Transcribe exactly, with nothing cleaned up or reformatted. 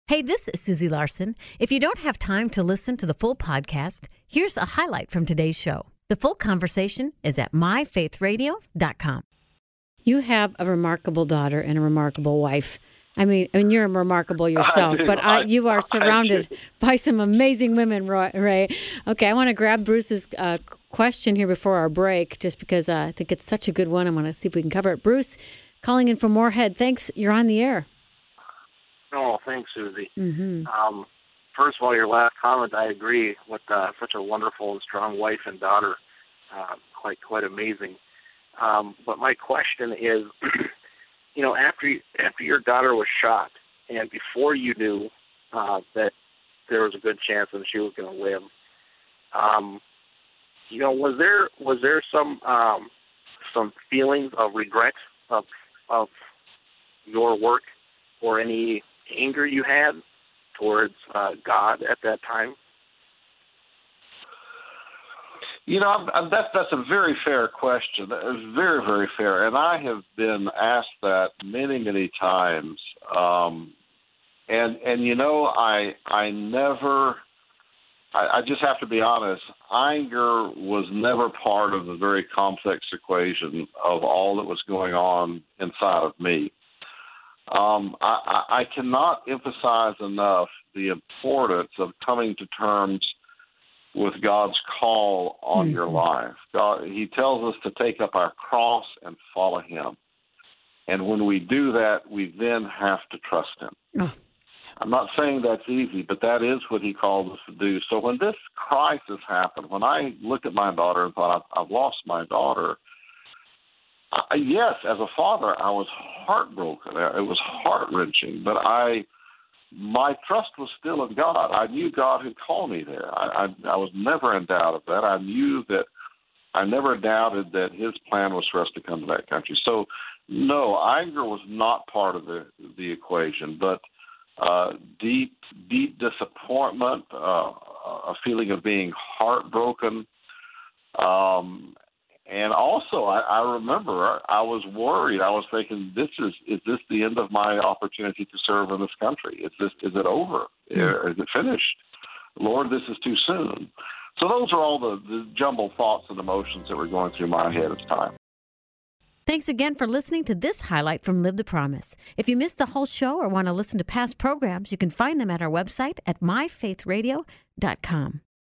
Hey, this is Susie Larson. If you don't have time to listen to the full podcast, here's a highlight from today's show. The full conversation is at my faith radio dot com. You have a remarkable daughter and a remarkable wife. I mean, I mean, you're remarkable yourself, I but I, you are surrounded by some amazing women, Ray. Okay, I want to grab Bruce's uh, question here before our break, just because uh, I think it's such a good one. I want to see if we can cover it. Bruce, calling in from Moorhead. Thanks. You're on the air. Oh, thanks, Susie. Mm-hmm. Um, first of all, your last comment, I agree with uh, such a wonderful and strong wife and daughter. Uh, quite, quite amazing. Um, but my question is, you know, after you, after your daughter was shot, and before you knew uh, that there was a good chance that she was going to live, um, you know, was there was there some um, some feelings of regret of of your work, or any anger you had towards uh, God at that time? You know, I'm, I'm, that's that's a very fair question. It's very, very fair, and I have been asked that many, many times. Um, and and you know, I I never. I, I just have to be honest. Anger was never part of the very complex equation of all that was going on inside of me. Um, I, I cannot emphasize enough the importance of coming to terms with God's call on mm-hmm. your life. God, He tells us to take up our cross and follow Him. And when we do that, we then have to trust Him. Oh. I'm not saying that's easy, but that is what He called us to do. So when this crisis happened, when I looked at my daughter and thought, I've, I've lost my daughter, I, yes, as a father, I was heartbroken. It was heart-wrenching, but I, my trust was still in God. I knew God had called me there. I, I, I was never in doubt of that. I knew that I never doubted that His plan was for us to come to that country. So, no, anger was not part of the, the equation, but uh, deep, deep disappointment, uh, a feeling of being heartbroken, um, and also, I, I remember I was worried. I was thinking, "This is is this the end of my opportunity to serve in this country? Is this is it over? Mm. Is it finished? Lord, this is too soon." So those are all the, the jumbled thoughts and emotions that were going through my head at the time. Thanks again for listening to this highlight from Live the Promise. If you missed the whole show or want to listen to past programs, you can find them at our website at my faith radio dot com.